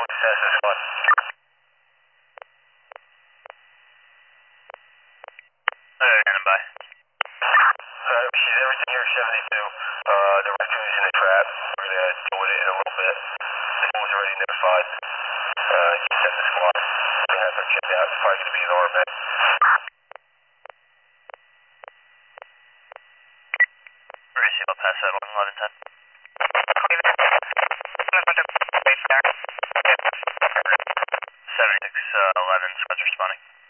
Cessna squad. Standing by. She's everything here, 72. The raccoon's in the trap. We're going to deal with it in a little bit. The boys already notified. Cessna squad. We're going to have her checked out. It's probably going to be an RMA. We're going to see about pass that on 1110. 7611, squad's responding.